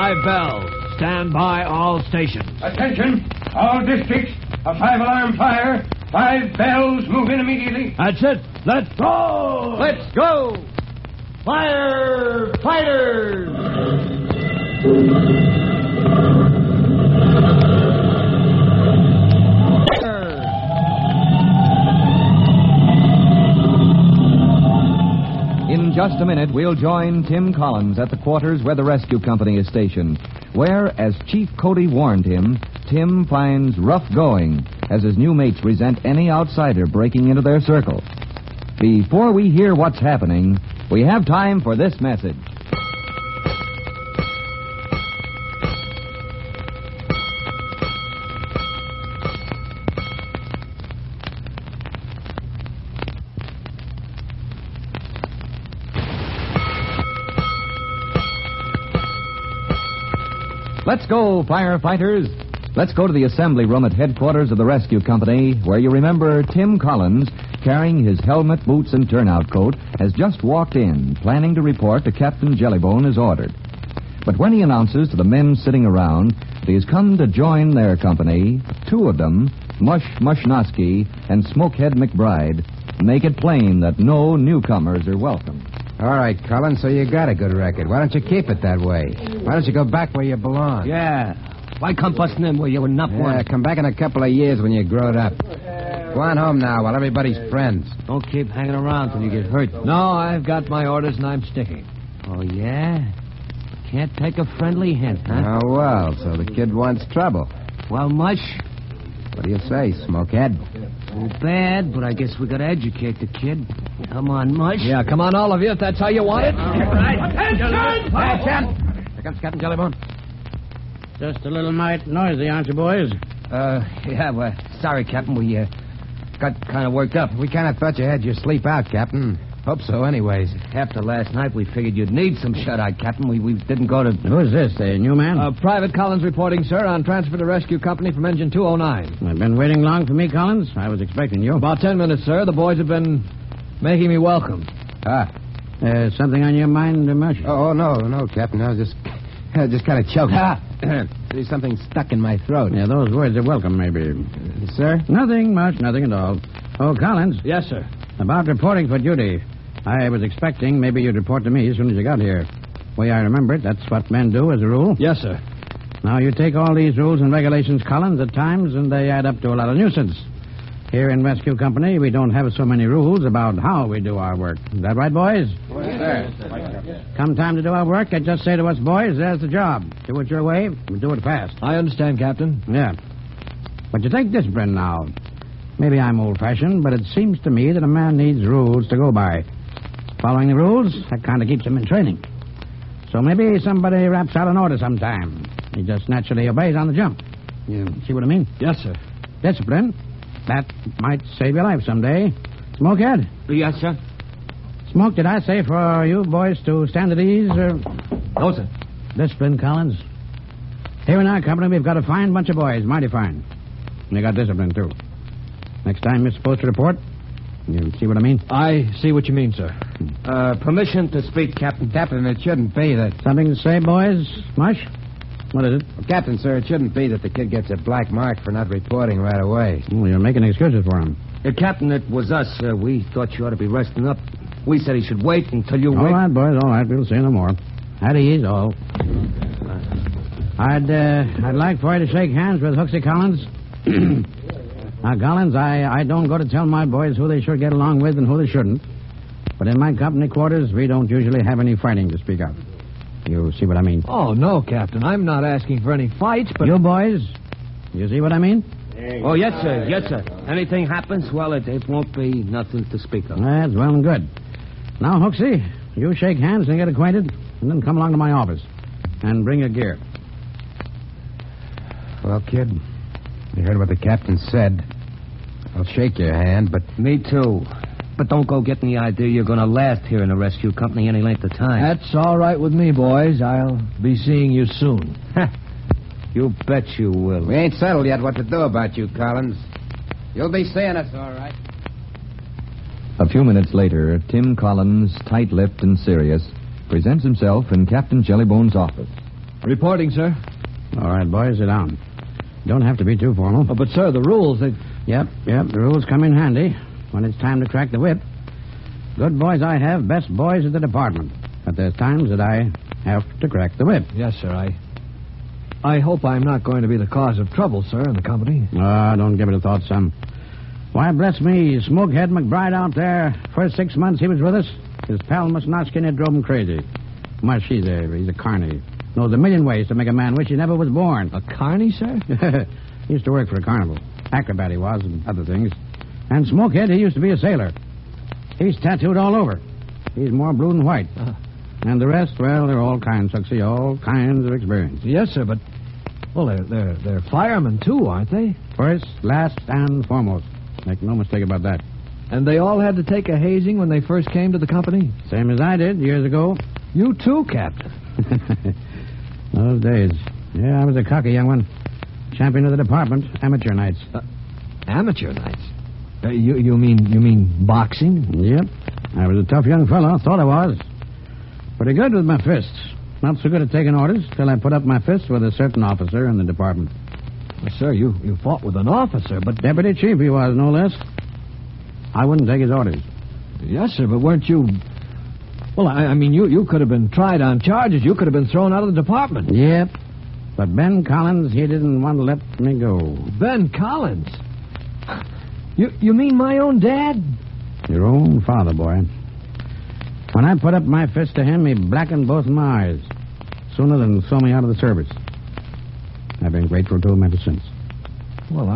5 bells. Stand by all stations. Attention, all districts. A 5-alarm fire. 5 bells. Move in immediately. That's it. Let's go. Let's go. Fire fighters. In just a minute, we'll join Tim Collins at the quarters where the rescue company is stationed, where, as Chief Cody warned him, Tim finds rough going as his new mates resent any outsider breaking into their circle. Before we hear what's happening, we have time for this message. Let's go, firefighters. Let's go to the assembly room at headquarters of the rescue company, where you remember Tim Collins, carrying his helmet, boots, and turnout coat, has just walked in, planning to report to Captain Jellybone as ordered. But when he announces to the men sitting around that he's come to join their company, 2 of them, Mush Mushnosky and Smokehead McBride, make it plain that no newcomers are welcome. All right, Collins, so you got a good record. Why don't you keep it that way? Why don't you go back where you belong? Yeah. Why come busting in where you were not one? Come back in a couple of years when you're grown up. Go on home now while everybody's friends. Don't keep hanging around till you get hurt. No, I've got my orders and I'm sticking. Oh, yeah? Can't take a friendly hint, huh? Oh, well, so the kid wants trouble. Well, Mush? What do you say, Smokehead? Too bad, but I guess we gotta educate the kid. Come on, Mush. Yeah, come on, all of you, if that's how you want it. Attention! Here comes Captain Jellybone. Just a little mite noisy, aren't you, boys? Yeah, well, sorry, Captain. We, got kind of worked up. We kind of thought you had your sleep out, Captain. Hope so, anyways. After last night, we figured you'd need some shut-eye, Captain. We didn't go to... Who's this, a new man? Private Collins reporting, sir, on transfer to rescue company from engine 209. I've been waiting long for me, Collins. I was expecting you. About 10 minutes, sir. The boys have been making me welcome. Something on your mind, Mush? Oh, no, Captain. I was just kind of choked. There's something stuck in my throat. Yeah, those words are welcome, maybe. Sir? Nothing much, nothing at all. Oh, Collins. Yes, sir. About reporting for duty. I was expecting maybe you'd report to me as soon as you got here. Way I remember it, that's what men do as a rule. Yes, sir. Now, you take all these rules and regulations, Collins, at times, and they add up to a lot of nuisance. Here in Rescue Company, we don't have so many rules about how we do our work. Is that right, boys? Yes, sir. Come time to do our work, I just say to us, boys, there's the job. Do it your way, and do it fast. I understand, Captain. Yeah. But you take discipline now. Maybe I'm old-fashioned, but it seems to me that a man needs rules to go by. Following the rules, that kind of keeps him in training. So maybe somebody raps out an order sometime. He just naturally obeys on the jump. You see what I mean? Yes, sir. Discipline. That might save your life someday. Smokehead? Yes, sir. Smoke, did I say for you boys to stand at ease, or... No, sir. Discipline, Collins. Here in our company, we've got a fine bunch of boys. Mighty fine. And they got discipline, too. Next time you're supposed to report, you see what I mean? I see what you mean, sir. Permission to speak, Captain. Captain, it shouldn't be that... Something to say, boys? Mush? What is it? Well, Captain, sir, it shouldn't be that the kid gets a black mark for not reporting right away. Well, you're making excuses for him. Captain, it was us. We thought you ought to be resting up. We said he should wait until you... All right, boys, all right. We'll say no more. At ease, all. I'd like for you to shake hands with Hooksy Collins. Now, Collins, I don't go to tell my boys who they should get along with and who they shouldn't. But in my company quarters, we don't usually have any fighting to speak of. You see what I mean? Oh, no, Captain. I'm not asking for any fights, but... You boys, you see what I mean? Oh, yes, sir. Yes, sir. Anything happens, well, it won't be nothing to speak of. That's well and good. Now, Hooksy, you shake hands and get acquainted, and then come along to my office. And bring your gear. Well, kid, you heard what the captain said. I'll shake your hand, but... Me too. But don't go getting the idea you're going to last here in the rescue company any length of time. That's all right with me, boys. I'll be seeing you soon. You bet you will. We ain't settled yet what to do about you, Collins. You'll be seeing us, all right. A few minutes later, Tim Collins, tight-lipped and serious, presents himself in Captain Jellybone's office. Reporting, sir. All right, boys, sit down. Don't have to be too formal. Oh, but, sir, the rules, they... Yep, the rules come in handy when it's time to crack the whip. Good boys I have, best boys in the department. But there's times that I have to crack the whip. Yes, sir, I hope I'm not going to be the cause of trouble, sir, in the company. Don't give it a thought, son. Why, bless me, Smokehead McBride out there, first 6 months he was with us, his pal Musnotchkin had drove him crazy. Mush, he's a carny. Knows a million ways to make a man wish he never was born. A carny, sir? He used to work for a carnival. Acrobat he was, and other things. And Smokehead, he used to be a sailor. He's tattooed all over. He's more blue than white. And the rest, well, they're all kinds, Huxley, all kinds of experience. Yes, sir, but... Well, they're firemen, too, aren't they? First, last, and foremost. Make no mistake about that. And they all had to take a hazing when they first came to the company? Same as I did years ago. You too, Captain. Those days. Yeah, I was a cocky young one. Champion of the department, amateur nights. Amateur nights? You mean boxing? Yep. I was a tough young fellow, thought I was. Pretty good with my fists. Not so good at taking orders till I put up my fist with a certain officer in the department. Well, sir, you fought with an officer, but... Deputy chief he was, no less. I wouldn't take his orders. Yes, sir, but weren't you... Well, I mean, you could have been tried on charges. You could have been thrown out of the department. Yep. But Ben Collins, he didn't want to let me go. Ben Collins? You mean my own dad? Your own father, boy. When I put up my fist to him, he blackened both my eyes. Sooner than throw me out of the service. I've been grateful to him ever since. Well,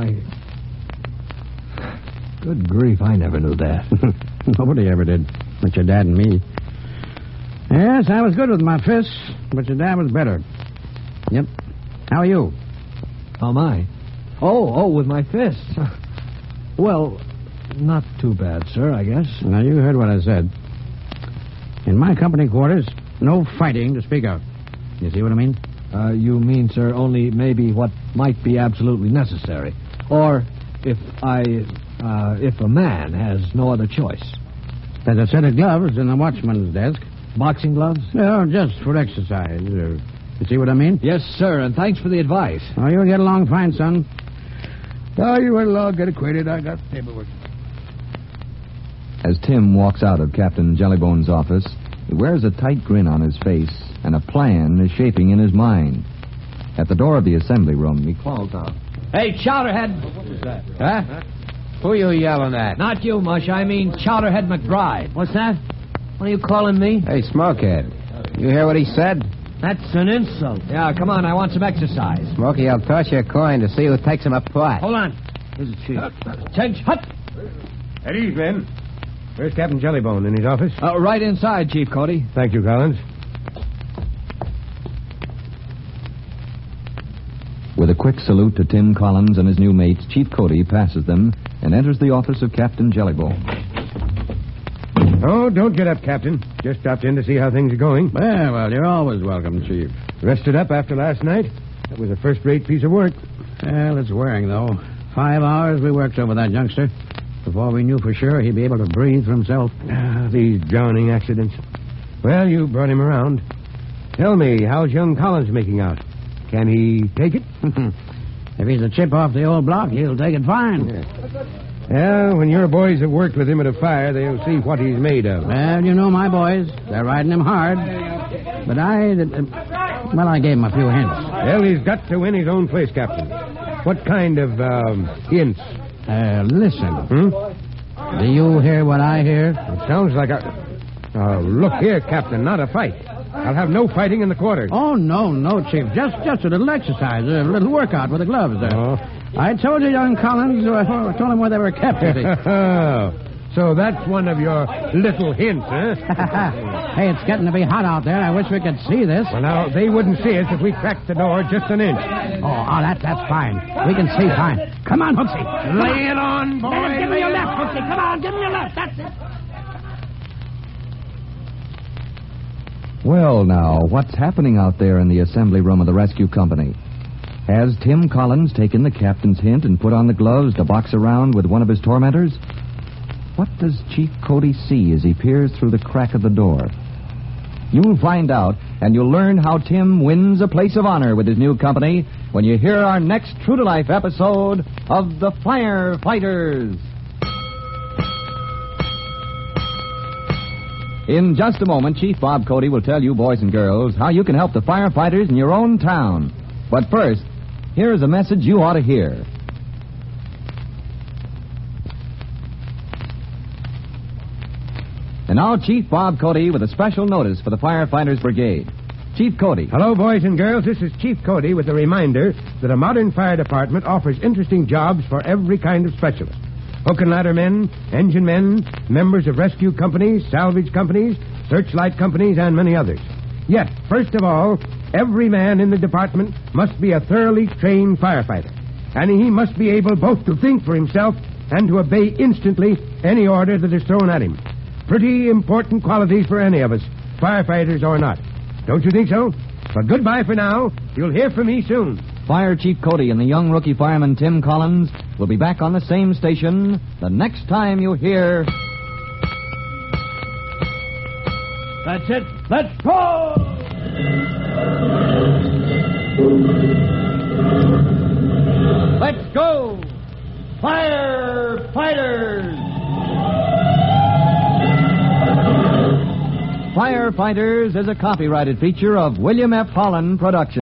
Good grief, I never knew that. Nobody ever did, but your dad and me. Yes, I was good with my fists, but your dad was better. Yep. How are you? How am I? Oh, with my fists. Well, not too bad, sir, I guess. Now, you heard what I said. In my company quarters, no fighting to speak of. You see what I mean? You mean, sir, only maybe what might be absolutely necessary. Or if a man has no other choice. There's a set of gloves in the watchman's desk. Boxing gloves? No, just for exercise. You see what I mean? Yes, sir, and thanks for the advice. Oh, you'll get along fine, son. Oh, you will all get acquainted. I got paperwork. As Tim walks out of Captain Jellybone's office, he wears a tight grin on his face, and a plan is shaping in his mind. At the door of the assembly room, he calls out, Hey, Chowderhead. Who's that? Huh? Who you yelling at? Not you, Mush. I mean Chowderhead McBride. What's that? What are you calling me? Hey, Smokehead. You hear what he said? That's an insult. Yeah, come on. I want some exercise. Smokey, I'll toss you a coin to see who takes him apart. Hold on. Here's the chief. Attention. Hut. At ease, men. Where's Captain Jellybone? In his office? Right inside, Chief Cody. Thank you, Collins. With a quick salute to Tim Collins and his new mates, Chief Cody passes them and enters the office of Captain Jellybone. Oh, don't get up, Captain. Just stopped in to see how things are going. Well, you're always welcome, Chief. Rested up after last night? That was a first-rate piece of work. Well, it's wearing, though. 5 hours we worked over that youngster. Before we knew for sure he'd be able to breathe for himself. These drowning accidents. Well, you brought him around. Tell me, how's young Collins making out? Can he take it? If he's a chip off the old block, he'll take it fine. Yeah, when your boys have worked with him at a fire, they'll see what he's made of. Well, you know my boys. They're riding him hard. But I gave him a few hints. Well, he's got to win his own place, Captain. What kind of, hints? Listen. Do you hear what I hear? It sounds like a... look here, Captain, not a fight. I'll have no fighting in the quarters. Oh, no, Chief. Just a little exercise, a little workout with the gloves there. Oh. I told you, young Collins, I told him where they were kept. So that's one of your little hints, huh? Hey, it's getting to be hot out there. I wish we could see this. Well, now, they wouldn't see us if we cracked the door just an inch. Oh, that's fine. We can see fine. Come on, Hooksy. Lay it on, boy. Give me your left, Hooksy. Come on, give me your left. That's it. Well, now, what's happening out there in the assembly room of the rescue company? Has Tim Collins taken the captain's hint and put on the gloves to box around with one of his tormentors? What does Chief Cody see as he peers through the crack of the door? You'll find out, and you'll learn how Tim wins a place of honor with his new company when you hear our next true-to-life episode of The Firefighters. In just a moment, Chief Bob Cody will tell you, boys and girls, how you can help the firefighters in your own town. But first, here's a message you ought to hear. And now, Chief Bob Cody with a special notice for the Firefighters Brigade. Chief Cody. Hello, boys and girls. This is Chief Cody with a reminder that a modern fire department offers interesting jobs for every kind of specialist. Hook and ladder men, engine men, members of rescue companies, salvage companies, searchlight companies, and many others. Yet, first of all, every man in the department must be a thoroughly trained firefighter. And he must be able both to think for himself and to obey instantly any order that is thrown at him. Pretty important qualities for any of us, firefighters or not. Don't you think so? But goodbye for now. You'll hear from me soon. Fire Chief Cody and the young rookie fireman Tim Collins will be back on the same station the next time you hear... That's it. Let's go! Let's go! Firefighters! Firefighters is a copyrighted feature of William F. Holland Productions.